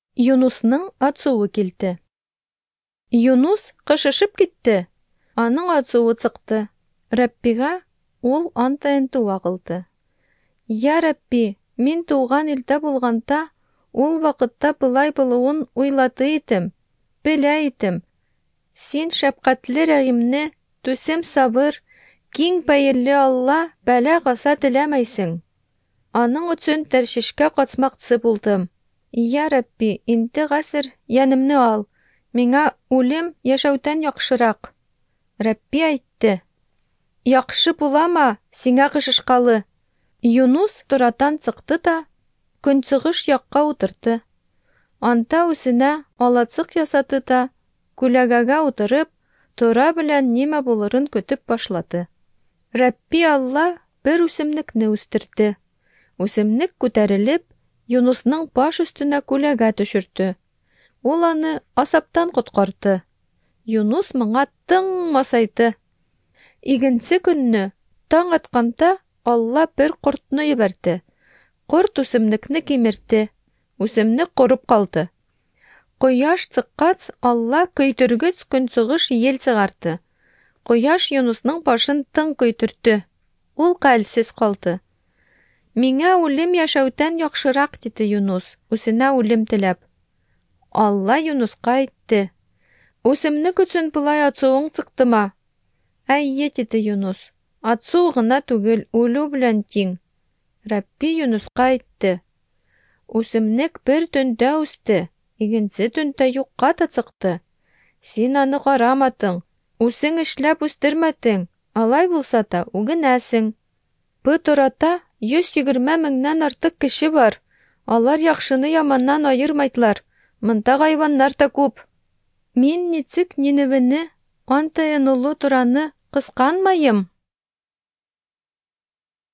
Юнусның ацуы килде. Юнус кышышып китте. Аның ацуы сықты. Рәббига ул антайын туа кылды. Я Рәбби, мин туган илдә булганда, ул вакытта былай булуын уйлады идем, белә идем. Син шәфкатьле рәхимле, түсем сабыр, киң бәйелле Алла бәла-газа теләмәйсең. Аның өчен тәршишкә катмакчы булдым. Я Рәбби, инде хәзер янемне ал. Миңа үлем яшәүдән яхшырак. Рәбби әйтте: Яхшы булама, сиңа кышышкалы. Юнус турадан чыкты да көнчыгыш якка утырды. Анда үзенә алацык ясады да, күләгәгә утырып, тура белән нимә булырын көтеп башлады. Рәбби Алла бер үсемлекне үстерде. Үсемлек күтәрелеп, Юнусның баш өстенә күләгә төшерде. Ул аны асаптан коткарды. Юнус моңа тың масайды. Игенче көнне таң атканда Алла бер кортны ебәрде. Корт үсемлекне кимерде. Үсемлек корып калды. Кояш чыккач, Алла көйтергеч көнчыгыш ел чыгарды. Кояш Юнусның башын тың көйтүрде. Ул хәлсез калды. Миңа үлем яшәүдән яхшырак, диде Юнус, үзенә үлем теләп. Алла Юнуска әйтте: Үсемлек өчен булай ацуың чыктыма? Әйе, диде Юнус. Ацу гына түгел, үлү белән тиң. Рәбби Юнуска әйтте: Үсемлек бер төндә үсте, икенче төндә юкка да чыкты. Син аны карамадың, үзең эшләп үстермәдең, алай булса да үгенәсең. Бу турада 120 меңнән артык кеше бар. Алар яхшыны яманнан айырмайдылар. Монда хайваннар да күп. Мин ничек Ниневене, антайын улы тураны кысканмайым?